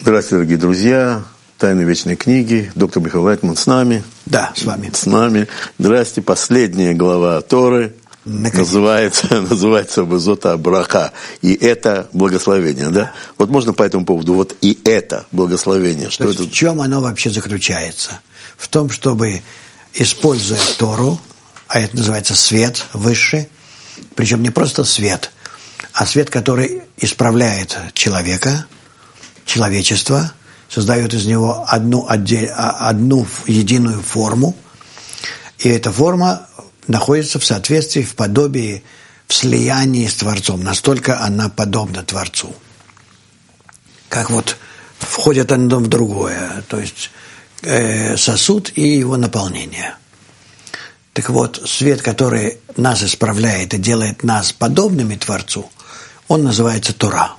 Здравствуйте, дорогие друзья. Тайны вечной книги. Доктор Михаил Лайтман с нами. Да, с вами. С нами. Здрасте. Последняя глава Торы называется «Везота браха». И это благословение, да? Вот можно по этому поводу, вот и это благословение. Что это? В чем оно вообще заключается? В том, чтобы, используя Тору, а это называется свет высший, причем не просто свет, а свет, который исправляет человека, человечество, создает из него одну единую форму, и эта форма находится в соответствии, в подобии, в слиянии с Творцом. Настолько она подобна Творцу. Как вот входит одно в другое, то есть сосуд и его наполнение. Так вот, свет, который нас исправляет и делает нас подобными Творцу, он называется Тора.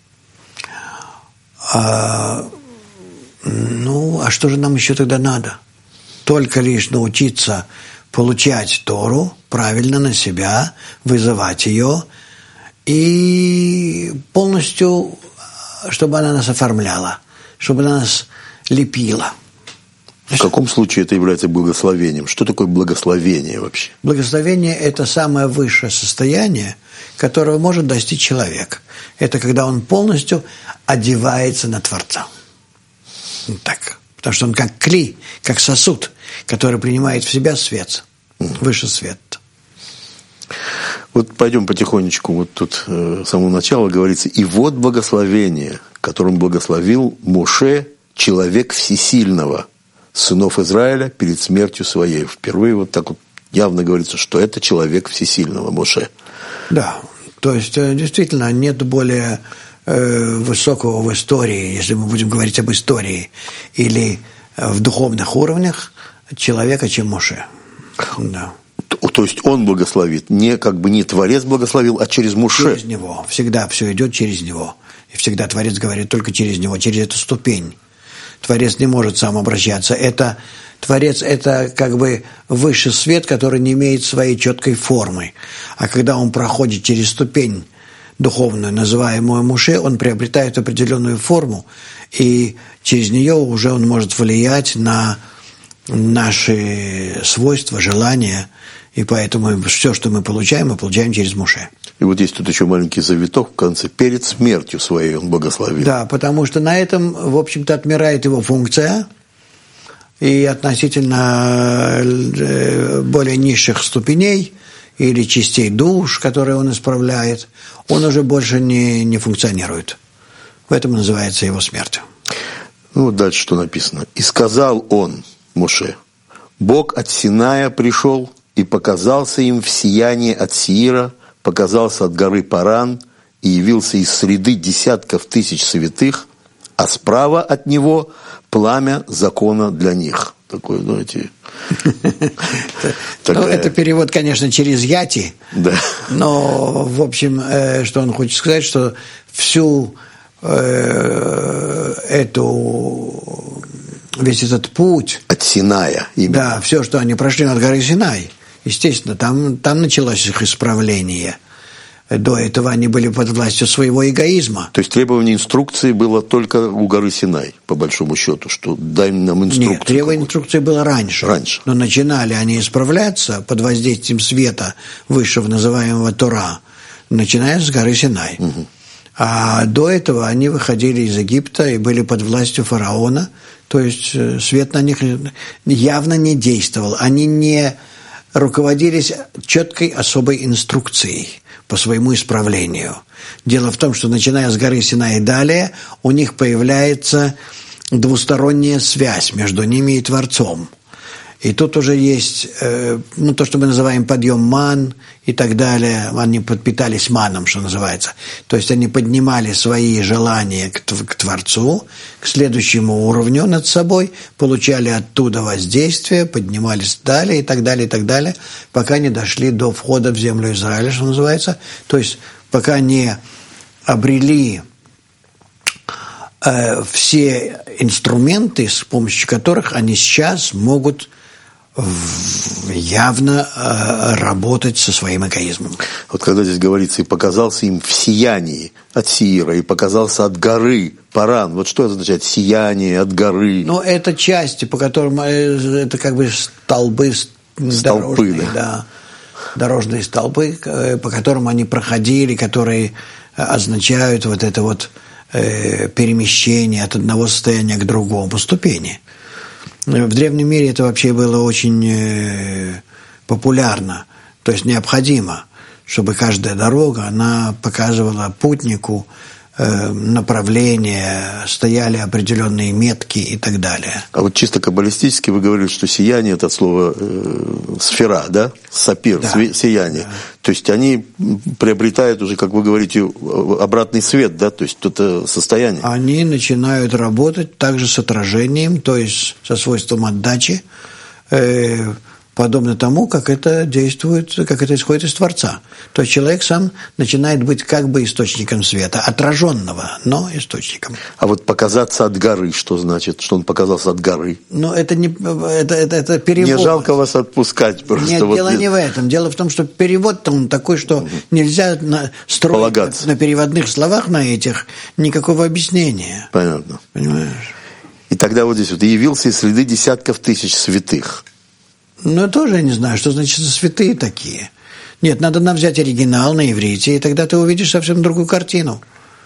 А что же нам еще тогда надо? Только лишь научиться получать Тору, правильно на себя, вызывать ее, и полностью, чтобы она нас оформляла, чтобы она нас лепила. В каком случае это является благословением? Что такое благословение вообще? Благословение – это самое высшее состояние, которого может достичь человек. Это когда он полностью одевается на Творца. Вот так. Потому что он как кли, как сосуд, который принимает в себя свет, высший свет. Вот пойдем потихонечку. Вот тут с самого начала говорится: «И вот благословение, которым благословил Моше, человек всесильного, сынов Израиля, перед смертью своей». Впервые вот так вот явно говорится, что это человек всесильного, Моше. Да, то есть действительно нет более высокого в истории, если мы будем говорить об истории, или в духовных уровнях человека, чем Моше. Да. То есть он благословит, не Творец благословил, а через Моше. Через него. Всегда все идет через него. И всегда Творец говорит только через него, через эту ступень. Творец не может сам обращаться. Творец – это как бы высший свет, который не имеет своей четкой формы. А когда он проходит через ступень духовную, называемую Моше, он приобретает определенную форму, и через нее уже он может влиять на наши свойства, желания, и поэтому все, что мы получаем через Моше. И вот есть тут еще маленький завиток в конце: перед смертью своей он благословил. Да, потому что на этом, в общем-то, отмирает его функция, и относительно более низших ступеней или частей душ, которые он исправляет, он уже больше не функционирует. В этом называется его смерть. Ну вот дальше что написано. «И сказал он, Моше: Бог от Синая пришел и показался им в сиянии от Сеира, показался от горы Паран и явился из среды десятков тысяч святых, а справа от него пламя закона для них». Такое, знаете... Это перевод, конечно, через Яти, но, в общем, что он хочет сказать, что всю весь этот путь... От Синая именно. Да, все, что они прошли над горой Синай, естественно, там началось их исправление. До этого они были под властью своего эгоизма. То есть требование инструкции было только у горы Синай, по большому счету, что дай нам инструкцию. Нет, требование инструкции было раньше. Но начинали они исправляться под воздействием света высшего, называемого Тора, начиная с горы Синай. Угу. А до этого они выходили из Египта и были под властью фараона, то есть свет на них явно не действовал. Они не руководились четкой особой инструкцией по своему исправлению. Дело в том, что начиная с горы Синай и далее, у них появляется двусторонняя связь между ними и Творцом. И тут уже есть то, что мы называем подъем ман и так далее. Они подпитались маном, что называется. То есть они поднимали свои желания к Творцу, к следующему уровню над собой, получали оттуда воздействие, поднимались далее и так далее, пока не дошли до входа в землю Израиля, что называется. То есть пока не обрели все инструменты, с помощью которых они сейчас могут явно работать со своим эгоизмом. Вот когда здесь говорится, и показался им в сиянии от Сеира, и показался от горы Паран. Вот что это означает сияние от горы? Ну, это части, по которым это как бы столбы дорожные, да, дорожные столбы, по которым они проходили, которые означают вот это вот перемещение от одного состояния к другому, ступени. В древнем мире это вообще было очень популярно, то есть необходимо, чтобы каждая дорога, она показывала путнику направление, стояли определенные метки и так далее. А вот чисто каббалистически вы говорили, что сияние – это от слова сфера, да? Сапир, да, сияние. Да. То есть они приобретают уже, как вы говорите, обратный свет, да? То есть это состояние. Они начинают работать также с отражением, то есть со свойством отдачи, подобно тому, как это действует, как это исходит из Творца. То есть человек сам начинает быть как бы источником света, отраженного, но источником. А вот показаться от горы, что значит, что он показался от горы? Ну, это не это перевод. Не жалко вас отпускать просто. Нет, вот дело не в этом. Дело в том, что перевод-то он такой, что нельзя строить на переводных словах, на этих, никакого объяснения. Понятно. Понимаешь? И тогда вот здесь вот явился из среды десятков тысяч святых. Ну, я тоже не знаю, что значит святые такие. Нет, надо нам взять оригинал на иврите, и тогда ты увидишь совсем другую картину.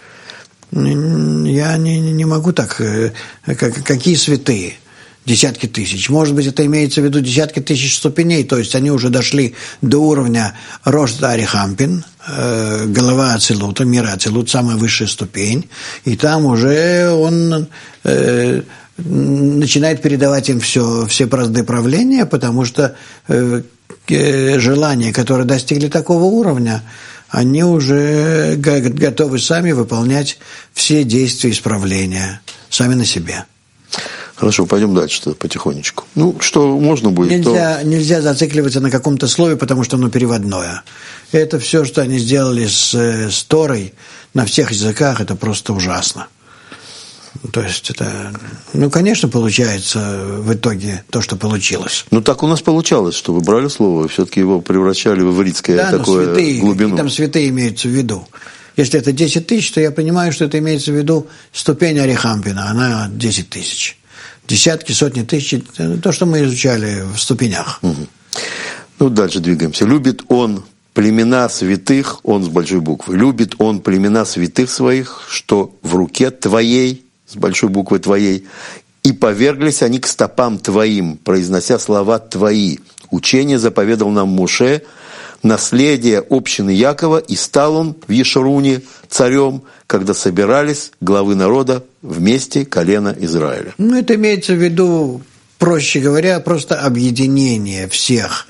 Я не могу так. Какие святые? Десятки тысяч. Может быть, это имеется в виду десятки тысяч ступеней, то есть они уже дошли до уровня Рошда Арихампин, голова Ацилута, мира Ацилут, самая высшая ступень, и там уже он начинает передавать им все бразды правления, потому что желания, которые достигли такого уровня, они уже готовы сами выполнять все действия исправления, сами на себе. Хорошо, пойдем дальше потихонечку. Ну, что можно будет, нельзя зацикливаться на каком-то слове, потому что оно переводное. Это все, что они сделали с Торой на всех языках, это просто ужасно. То есть это, конечно, получается в итоге то, что получилось. Ну, так у нас получалось, что вы брали слово, и все-таки его превращали в ивритское такое святые, глубину. Там святые имеются в виду. Если это 10 тысяч, то я понимаю, что это имеется в виду ступень Арихампина, она 10 тысяч. Десятки, сотни тысяч, то, что мы изучали в ступенях. Угу. Ну, дальше двигаемся. Любит он племена святых, он с большой буквы, любит он племена святых своих, что в руке твоей, с большой буквы твоей, и поверглись они к стопам твоим, произнося слова твои. Учение заповедал нам Моше, наследие общины Якова, и стал он в Ешуруне царем, когда собирались главы народа вместе колена Израиля. Ну, это имеется в виду, проще говоря, просто объединение всех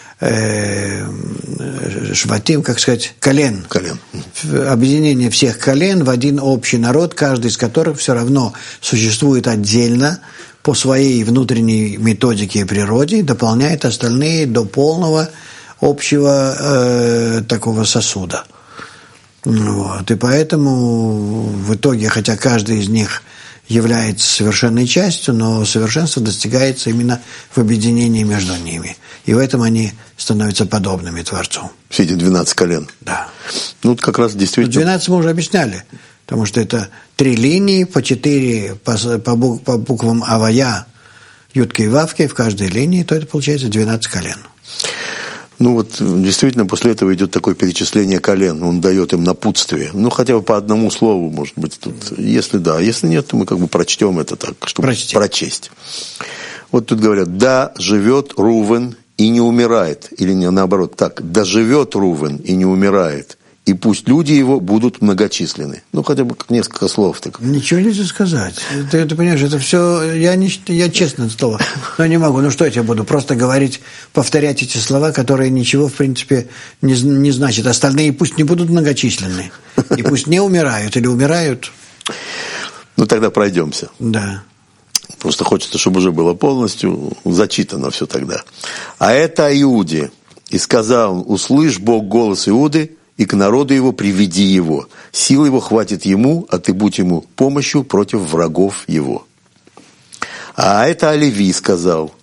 шватим, как сказать, колен. Объединение всех колен в один общий народ, каждый из которых все равно существует отдельно по своей внутренней методике и природе, и дополняет остальные до полного общего такого сосуда. Вот. И поэтому в итоге, хотя каждый из них является совершенной частью, но совершенство достигается именно в объединении между ними. И в этом они становятся подобными Творцу. Все эти 12 колен. Да. Ну, как раз действительно... 12 мы уже объясняли, потому что это 3 линии, по 4 по буквам Авая, Ютки и Вавки в каждой линии, то это получается 12 колен. Ну вот действительно после этого идет такое перечисление колен, он дает им напутствие. Ну хотя бы по одному слову, может быть, тут. Если да, если нет, то мы как бы прочтем это так, чтобы прочесть. Вот тут говорят, да живет Рувен и не умирает, или не наоборот так, да живет Рувен и не умирает, и пусть люди его будут многочисленны. Ну, хотя бы несколько слов. Так. Ничего нельзя сказать. Ты понимаешь, это все... Я честно слово, но не могу. Ну, что я тебе буду? Просто говорить, повторять эти слова, которые ничего, в принципе, не значат. Остальные пусть не будут многочисленны. И пусть не умирают или умирают. Ну, тогда пройдемся. Да. Просто хочется, чтобы уже было полностью зачитано все тогда. А это о Иуде. И сказал, услышь Бог голос Иуды, и к народу его приведи его. Сил его хватит ему, а ты будь ему помощью против врагов его. А это о Леви сказал,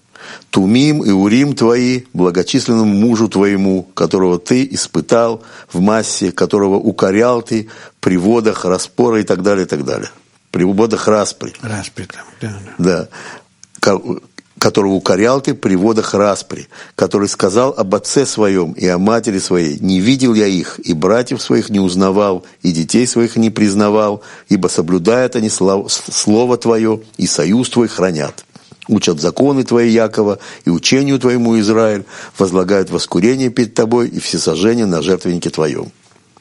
Тумим и Урим твои, благочисленному мужу твоему, которого ты испытал в массе, которого укорял ты при водах распора и так далее, и так далее. При водах распри. Распри там, да. Которого укорял ты при водах распри, который сказал об отце своем и о матери своей: не видел я их, и братьев своих не узнавал, и детей своих не признавал, ибо соблюдают они слово твое, и союз твой хранят. Учат законы твои, Якова, и учению твоему, Израиль, возлагают воскурение перед тобой и всесожжение на жертвеннике твоем.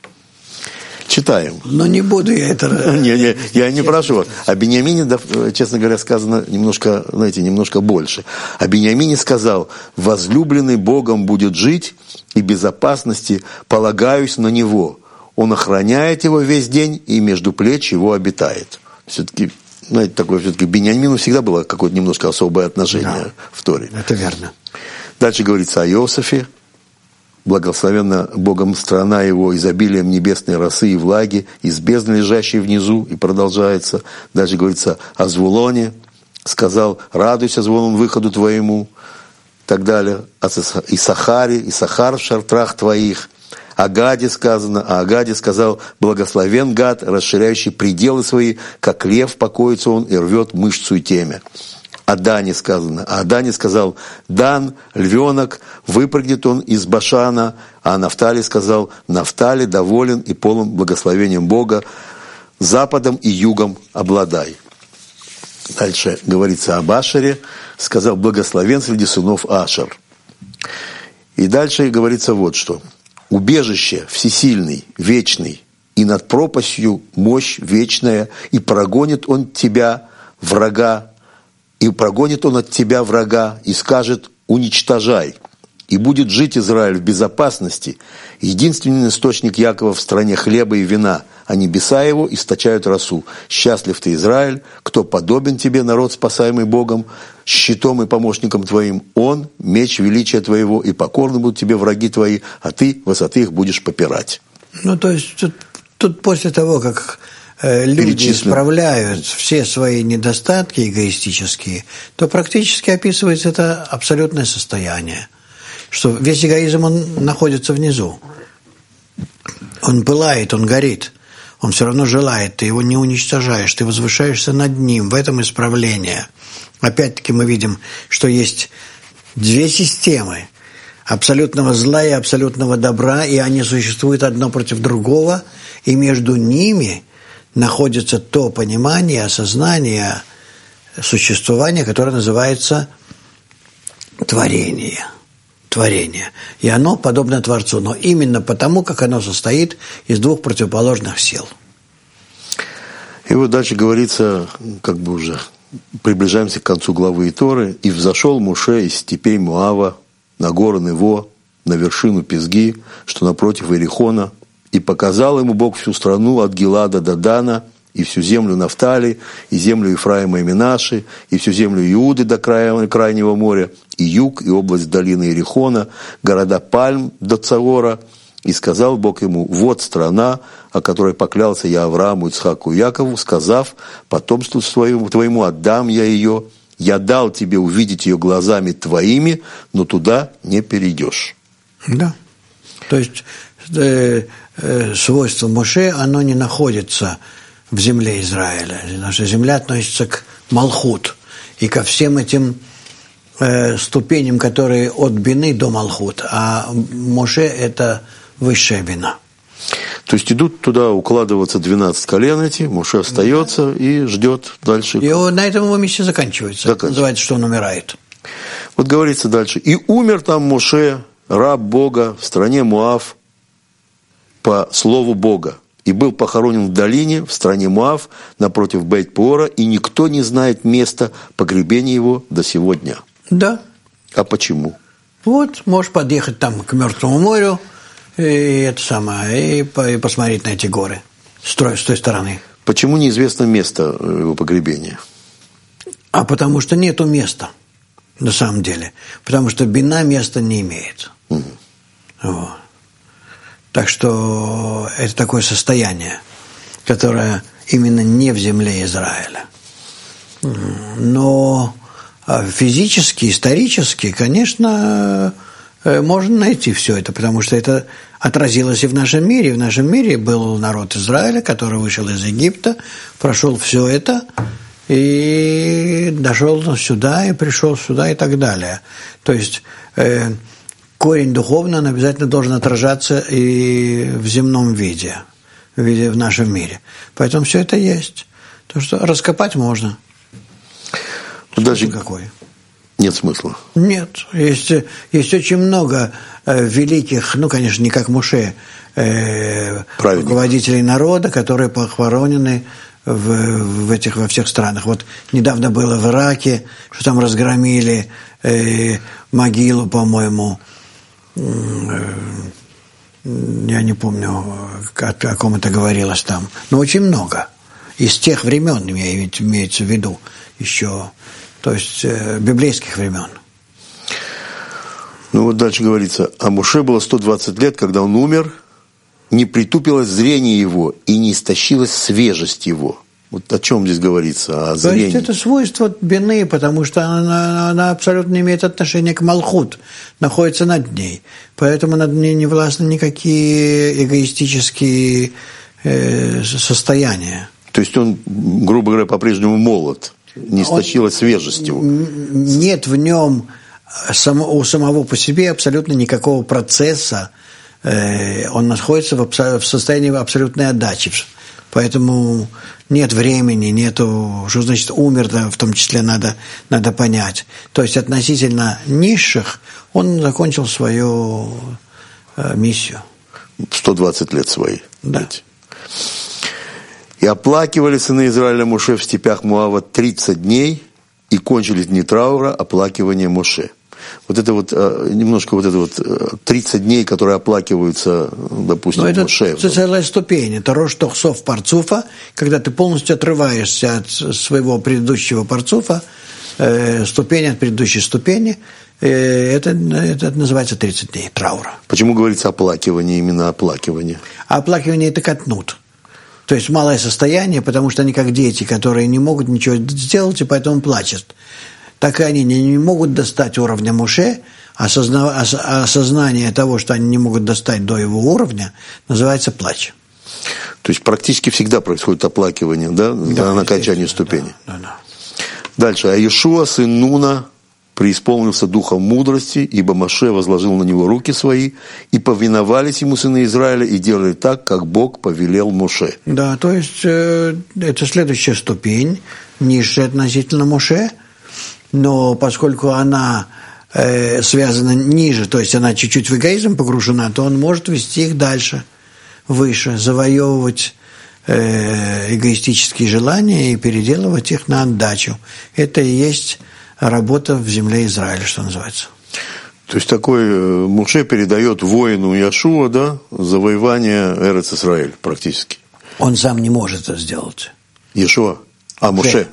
Читаем. Но не буду я это... Не, я не прошу. О Биньямине, честно говоря, сказано немножко больше. О Биньямине сказал: возлюбленный Богом будет жить, и безопасности полагаюсь на него. Он охраняет его весь день, и между плеч его обитает. Все-таки, знаете, такое все-таки к Биньямину всегда было какое-то немножко особое отношение в Торе. Это верно. Дальше говорится о Иосифе. Благословенна Богом страна его изобилием небесной росы и влаги, из бездны, лежащей внизу, и продолжается. Дальше говорится о Звулоне. Сказал: радуйся, Звулон, выходу твоему. Так далее. О Исахаре, Исахар в шартрах твоих. О Гаде сказано. А о Гаде сказал: благословен Гад, расширяющий пределы свои, как лев покоится он и рвет мышцу и темя. О Дане сказано. А о Дане сказал: Дан, львенок, выпрыгнет он из Башана. А о Нафтали сказал: Нафтали доволен и полон благословением Бога, западом и югом обладай. Дальше говорится об Ашере. Сказал: благословен среди сынов Ашер. И дальше говорится вот что. Убежище всесильный, вечный, и над пропастью мощь вечная, и прогонит он тебя, врага, и прогонит он от тебя врага, и скажет: уничтожай. И будет жить Израиль в безопасности, единственный источник Якова в стране хлеба и вина, а небеса его источают росу. Счастлив ты, Израиль, кто подобен тебе, народ, спасаемый Богом, щитом и помощником твоим. Он – меч величия твоего, и покорны будут тебе враги твои, а ты высоты их будешь попирать. Ну, то есть тут после того, как люди исправляют все свои недостатки эгоистические, то практически описывается это абсолютное состояние, что весь эгоизм, он находится внизу. Он пылает, он горит, он все равно желает, ты его не уничтожаешь, ты возвышаешься над ним, в этом исправление. Опять-таки мы видим, что есть две системы абсолютного зла и абсолютного добра, и они существуют одно против другого, и между ними находится то понимание, осознание существования, которое называется творение. Творение. И оно подобно Творцу, но именно потому, как оно состоит из двух противоположных сил. И вот дальше говорится, как бы уже приближаемся к концу главы Торы. «И взошел Моше из степей Моава на горы Нево, на вершину Пизги, что напротив Иерихона, и показал ему Бог всю страну от Гилада до Дана, и всю землю Нафтали, и землю Ефраима и Менаши, и всю землю Иуды до крайнего моря, и юг, и область долины Иерихона, города Пальм до Цавора. И сказал Бог ему: вот страна, о которой поклялся я Аврааму, Ицхаку и Якову, сказав: потомству твоему отдам я ее, я дал тебе увидеть ее глазами твоими, но туда не перейдешь». Да. То есть свойство Моше, оно не находится в земле Израиля. Наша земля относится к Малхут и ко всем этим ступеням, которые от бины до Малхут. А Моше – это высшая бина. То есть идут туда укладываться 12 колен эти, Моше остается и ждет дальше. И на этом его миссия заканчивается. Это называется, что он умирает. Вот говорится дальше. «И умер там Моше, раб Бога, в стране Моав, по слову Бога, и был похоронен в долине, в стране Моав, напротив Бейт-Пеора, и никто не знает места погребения его до сего дня». Да. А почему? Вот, можешь подъехать там к Мертвому морю, и посмотреть на эти горы с той стороны. Почему неизвестно место его погребения? А потому что нету места, на самом деле. Потому что бина места не имеет. Угу. Вот. Так что это такое состояние, которое именно не в земле Израиля. Но физически, исторически, конечно, можно найти все это, потому что это отразилось и в нашем мире. В нашем мире был народ Израиля, который вышел из Египта, прошел все это и дошел сюда, и пришел сюда, и так далее. То есть корень духовный, он обязательно должен отражаться и в земном виде, в нашем мире. Поэтому все это есть. То, что раскопать можно. Даже какой? Нет смысла. Нет. Есть очень много великих, ну, конечно, не как Моше, руководителей народа, которые похоронены во всех странах. Вот недавно было в Ираке, что там разгромили могилу, по-моему, я не помню, о ком это говорилось там, но очень много. Из тех времен, имеется в виду, еще, то есть библейских времен. Ну вот дальше говорится, а Моше было 120 лет, когда он умер, не притупилось зрение его и не истощилась свежесть его. Вот о чем здесь говорится? О зрении. То есть это свойство бины, потому что она абсолютно не имеет отношения к Малхут, находится над ней. Поэтому над ней не властны никакие эгоистические состояния. То есть он, грубо говоря, по-прежнему молод, не истощилась свежесть его. Нет в нем у самого по себе абсолютно никакого процесса. Он находится в состоянии абсолютной отдачи. Поэтому нет времени, нету, что значит умер, да, в том числе надо понять. То есть относительно низших он закончил свою миссию. 120 лет свои. Да. Ведь. И оплакивали сыны Израиля Моше в степях Моава 30 дней, и кончились дни траура, оплакивания Моше. Вот это вот, немножко вот это вот 30 дней, которые оплакиваются, допустим, Моше. Это целая ступень. Это рош тохсов парцуфа, когда ты полностью отрываешься от своего предыдущего парцуфа, ступень от предыдущей ступени. Это называется 30 дней траура. Почему говорится оплакивание, именно оплакивание? А оплакивание – это катнут. То есть малое состояние, потому что они как дети, которые не могут ничего сделать, и поэтому плачут. Так и они не могут достать уровня Моше, осознание того, что они не могут достать до его уровня, называется плач. То есть практически всегда происходит оплакивание, да на окончании ступени. Да. Дальше. А Иешуа, сын Нуна, преисполнился духом мудрости, ибо Моше возложил на него руки свои, и повиновались ему сыны Израиля, и делали так, как Бог повелел Моше. Да, то есть это следующая ступень, низшая относительно Моше, но поскольку она связана ниже, то есть она чуть-чуть в эгоизм погружена, то он может вести их дальше, выше, завоевывать эгоистические желания и переделывать их на отдачу. Это и есть работа в земле Израиля, что называется. То есть такой Моше передает воину Иешуа, да, завоевание Эрец-Исраэль практически. Он сам не может это сделать. Иешуа? Моше.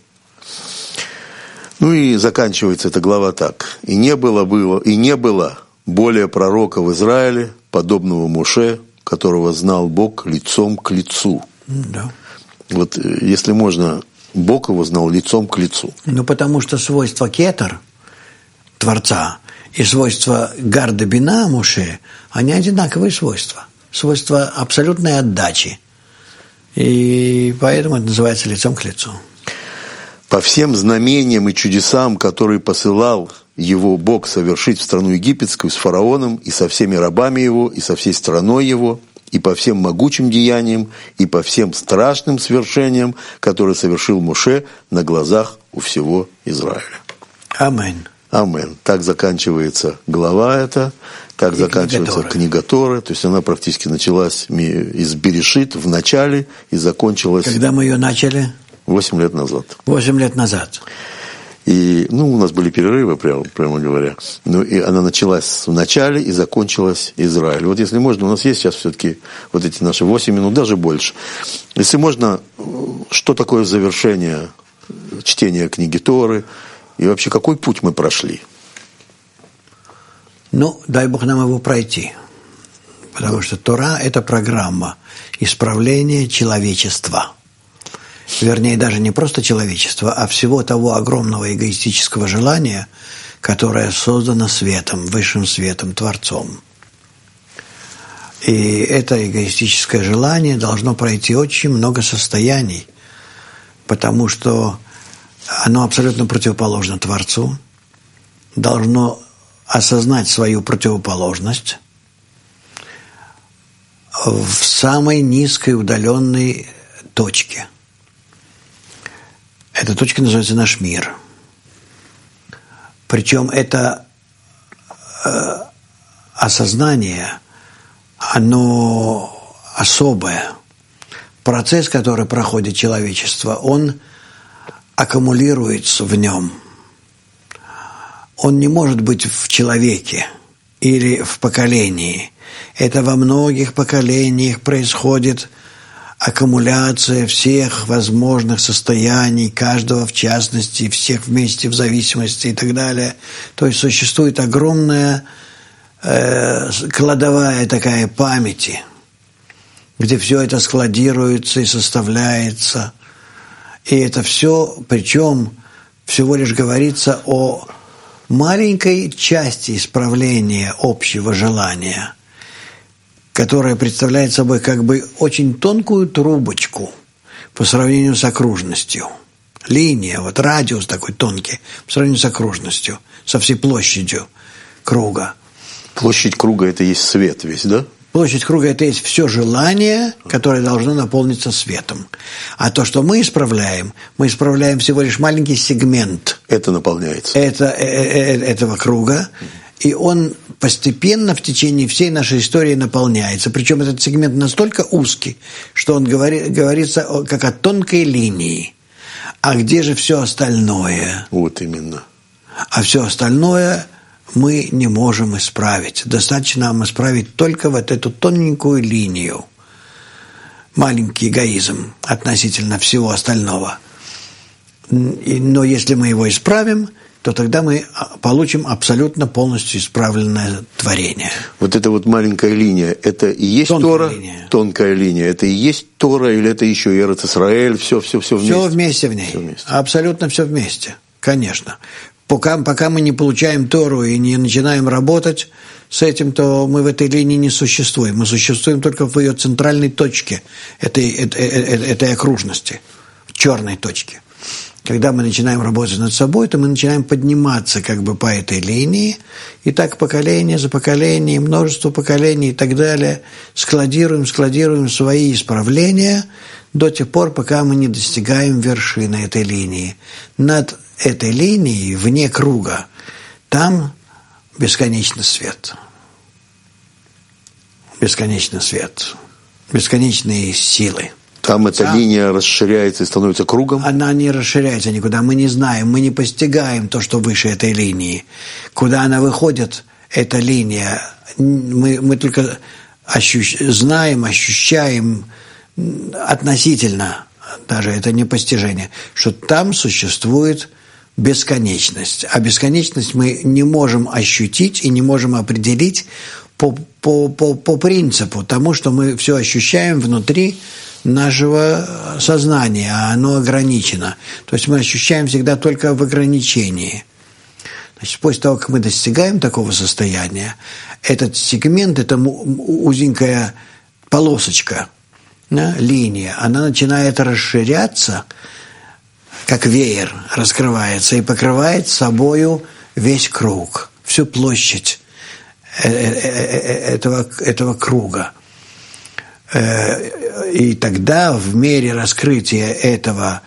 Ну и заканчивается эта глава так. И не было более пророка в Израиле, подобного Моше, которого знал Бог лицом к лицу. Да. Вот если можно, Бог его знал лицом к лицу. Ну, потому что свойства кетер, Творца, и свойства гарда бина Моше, они одинаковые свойства. Свойства абсолютной отдачи. И поэтому это называется лицом к лицу. По всем знамениям и чудесам, которые посылал его Бог совершить в страну египетскую с фараоном и со всеми рабами его, и со всей страной его, и по всем могучим деяниям, и по всем страшным свершениям, которые совершил Моше на глазах у всего Израиля. Аминь. Аминь. Так заканчивается глава эта, так заканчивается книга Торы. То есть она практически началась из Берешит в начале и закончилась... Когда мы ее начали? 8 лет назад. 8 лет назад. И, у нас были перерывы, прямо говоря. И она началась в начале и закончилась Израиль. Вот если можно, у нас есть сейчас все-таки вот эти наши 8 минут, даже больше. Если можно, что такое завершение чтения книги Торы? И вообще, какой путь мы прошли? Дай Бог нам его пройти. Потому что Тора – это программа исправления человечества. вернее, даже не просто человечества, а всего того огромного эгоистического желания, которое создано светом, высшим светом, Творцом. И это эгоистическое желание должно пройти очень много состояний, потому что оно абсолютно противоположно Творцу, должно осознать свою противоположность в самой низкой удаленной точке. Эта точка называется наш мир. Причем это осознание, оно особое. Процесс, который проходит человечество, он аккумулируется в нем. Он не может быть в человеке или в поколении. Это во многих поколениях происходит аккумуляция всех возможных состояний, каждого в частности, всех вместе в зависимости и так далее. То есть существует огромная кладовая такая памяти, где все это складируется и составляется. И это все, причем всего лишь говорится о маленькой части исправления общего желания, которая представляет собой как бы очень тонкую трубочку по сравнению с окружностью. Линия, вот радиус такой тонкий по сравнению с окружностью, со всей площадью круга. Площадь круга – это есть свет весь, да? Площадь круга – это есть все желание, которое должно наполниться светом. А то, что мы исправляем всего лишь маленький сегмент. Это наполняется. Этого круга. И он постепенно в течение всей нашей истории наполняется. Причем этот сегмент настолько узкий, что он говорится как о тонкой линии. А где же все остальное? Вот именно. А все остальное мы не можем исправить. Достаточно нам исправить только вот эту тоненькую линию. Маленький эгоизм относительно всего остального. Но если мы его исправим, то тогда мы получим абсолютно полностью исправленное творение. Вот эта вот маленькая линия, это и есть Тора? Тонкая линия. Это и есть Тора, или это еще и Эрец Исраэль, все вместе? Все вместе в ней. Все вместе. Абсолютно все вместе, конечно. Пока мы не получаем Тору и не начинаем работать с этим, то мы в этой линии не существуем. Мы существуем только в ее центральной точке, этой окружности, в черной точке. Когда мы начинаем работать над собой, то мы начинаем подниматься как бы по этой линии, и так поколение за поколением, множество поколений и так далее, складируем свои исправления до тех пор, пока мы не достигаем вершины этой линии. Над этой линией, вне круга, там бесконечный свет. Бесконечный свет. Бесконечные силы. Там эта линия расширяется и становится кругом? Она не расширяется никуда. Мы не знаем, мы не постигаем то, что выше этой линии. Куда она выходит, эта линия, мы только знаем, ощущаем относительно, даже это не постижение, что там существует бесконечность. А бесконечность мы не можем ощутить и не можем определить по принципу тому, что мы все ощущаем внутри нашего сознания, а оно ограничено. То есть мы ощущаем всегда только в ограничении. Значит, после того, как мы достигаем такого состояния, этот сегмент, эта узенькая полосочка, да, линия, она начинает расширяться, как веер раскрывается и покрывает собою весь круг, всю площадь этого круга. И тогда в мере раскрытия этого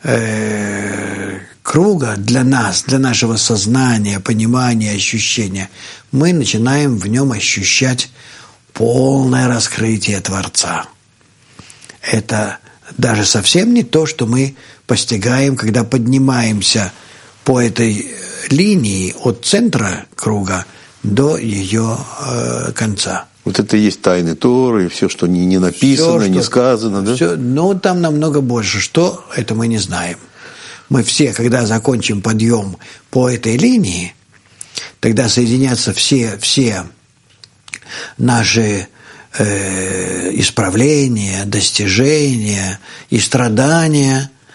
круга для нас, для нашего сознания, понимания, ощущения, мы начинаем в нем ощущать полное раскрытие Творца. Это даже совсем не то, что мы постигаем, когда поднимаемся по этой линии от центра круга до ее конца. Вот это и есть тайны Торы, и все, что не написано, все, не сказано, да? Все, но там намного больше. Что, это мы не знаем. Мы все, когда закончим подъем по этой линии, тогда соединятся все наши исправления, достижения и страдания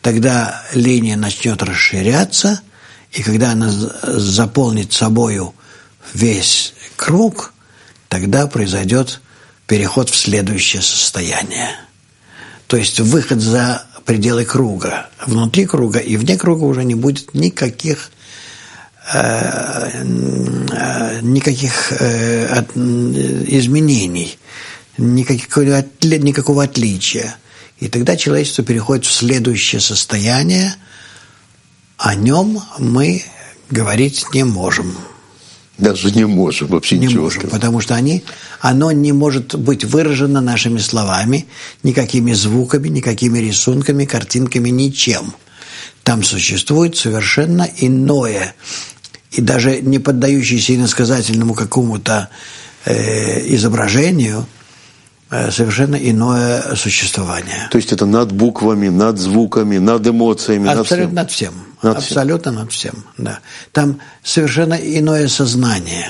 тогда линия начнет расширяться, и когда она заполнит собою весь круг, тогда произойдет переход в следующее состояние. То есть выход за пределы круга. Внутри круга и вне круга уже не будет никаких изменений, никакого отличия. И тогда человечество переходит в следующее состояние, о нем мы говорить не можем. Даже не можем вообще ничего можем, сказать. потому что оно не может быть выражено нашими словами, никакими звуками, никакими рисунками, картинками, ничем. Там существует совершенно иное, и даже не поддающееся иносказательному какому-то изображению, совершенно иное существование. То есть это над буквами, над звуками, над эмоциями, абсолютно над всем. Абсолютно над всем, да. Там совершенно иное сознание.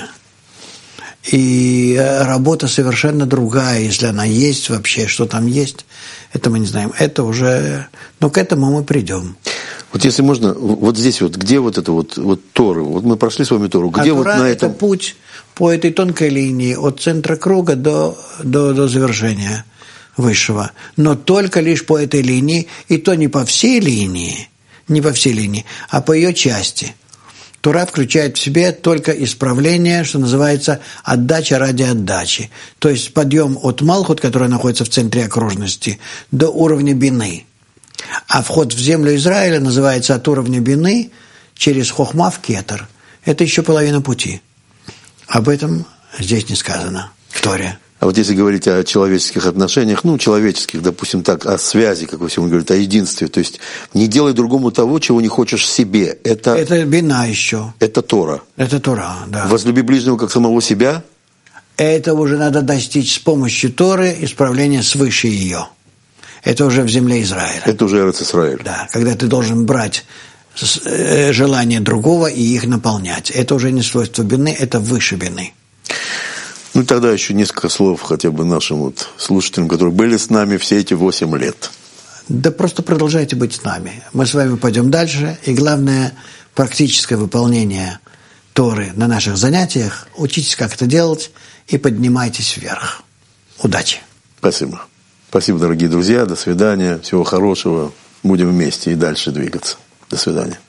И работа совершенно другая, если она есть вообще, что там есть, это мы не знаем. Это уже... Но к этому мы придем. Вот если можно, вот здесь вот, где вот это вот Тора? Вот мы прошли с вами Тору. Где вот на этом... это путь по этой тонкой линии от центра круга до завершения высшего. Но только лишь по этой линии, и то не по всей линии, а по ее части. Тора включает в себе только исправление, что называется отдача ради отдачи. То есть подъем от Малхут, которая находится в центре окружности, до уровня Бины. А вход в землю Израиля называется от уровня Бины через Хохма в Кетер. Это еще половина пути. Об этом здесь не сказано в Торе. А вот если говорить о человеческих отношениях, человеческих, допустим, так, о связи, как вы всем говорите, о единстве, то есть не делай другому того, чего не хочешь себе. Это бина еще. Это Тора. Это Тора, да. Возлюби ближнего, как самого себя. Это уже надо достичь с помощью Торы исправления свыше ее. Это уже в земле Израиля. Это уже Эрец Исраэль. Да, когда ты должен брать желания другого и их наполнять. Это уже не свойство бины, это выше бины. Тогда еще несколько слов хотя бы нашим слушателям, которые были с нами все эти 8 лет. Да просто продолжайте быть с нами. Мы с вами пойдем дальше. И главное, практическое выполнение Торы на наших занятиях. Учитесь, как это делать, и поднимайтесь вверх. Удачи. Спасибо. Спасибо, дорогие друзья. До свидания. Всего хорошего. Будем вместе и дальше двигаться. До свидания.